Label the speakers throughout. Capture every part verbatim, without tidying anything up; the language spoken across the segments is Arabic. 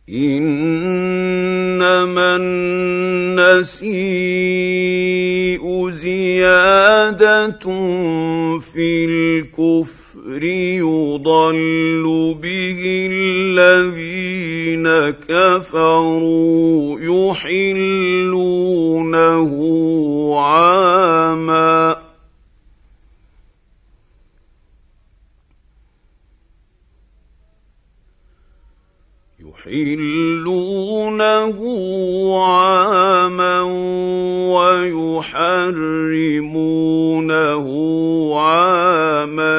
Speaker 1: إنما النسيء زيادة في الكفر يضل به الذين كفروا يحلونه عاما يحلونه عاما ويحرمونه عاما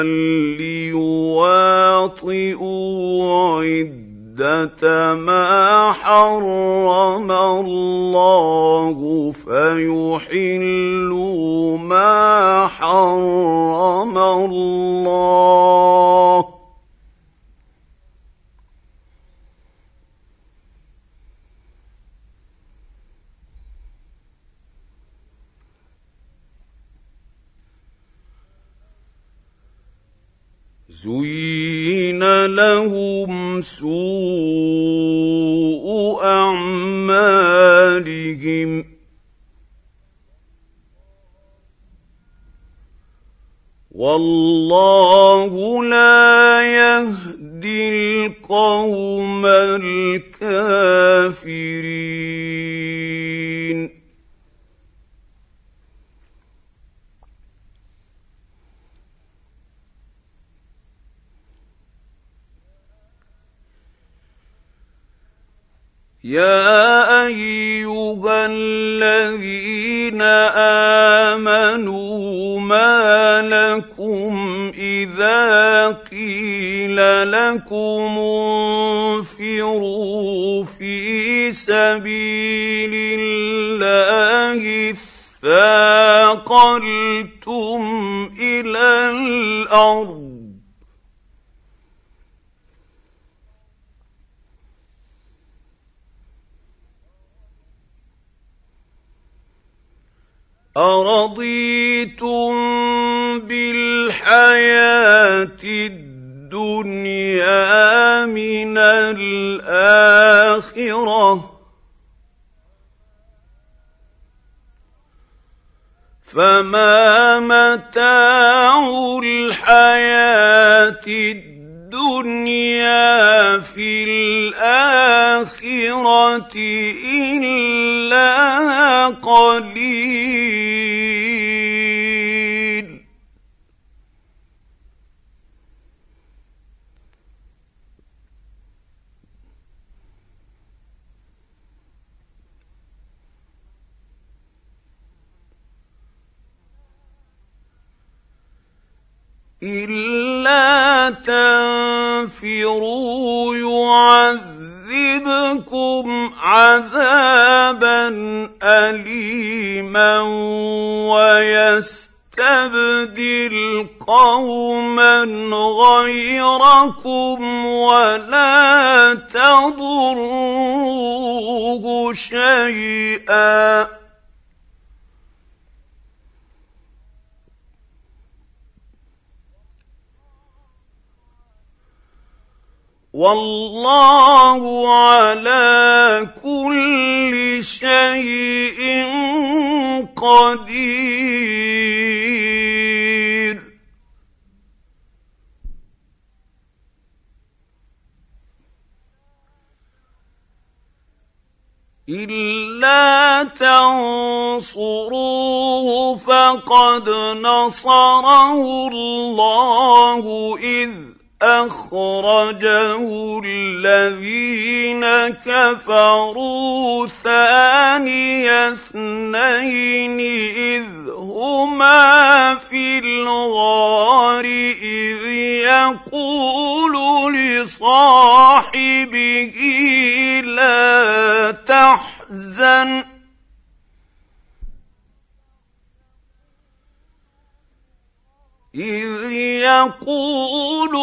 Speaker 1: ليواطئوا عدة ما حرم الله فيحلوا ما حرم الله زين لهم سوء أعمالهم والله لا يهدي القوم الكافرين يا أيها الذين آمنوا ما لكم إذا قيل لكم انفروا في سبيل الله اثاقلتم إلى الأرض أرضيتم بالحياة الدنيا من الآخرة فما متاع الحياة الدنيا في الآخرة إلا قليل إلا تنفروا يعذبكم عذابا أليما ويستبدل قوما غيركم ولا تضروه شيئا والله على كل شيء قدير إلا تنصروه فقد نصره الله إذ أخرجه الذين كفروا ثاني اثنين إذ هما في الغار إذ يقول لصاحبه لا تحزن إذ يقول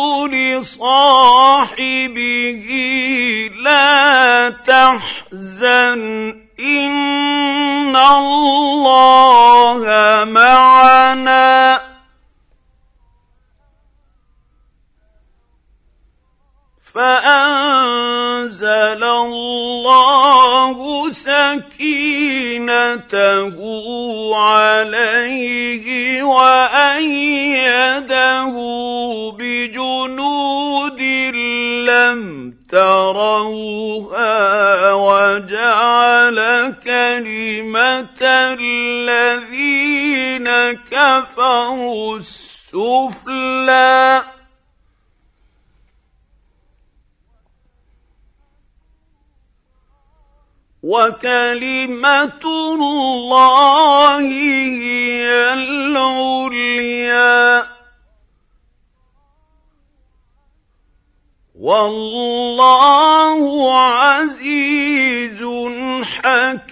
Speaker 1: لصاحبه لا تحزن إن الله معنا فأنزل فأنزل الله سكينته عليه وأيده بجنود لم تروها وجعل كلمة الذين كفروا السفلى وكلمة الله هي العليا والله عزيز حكيم.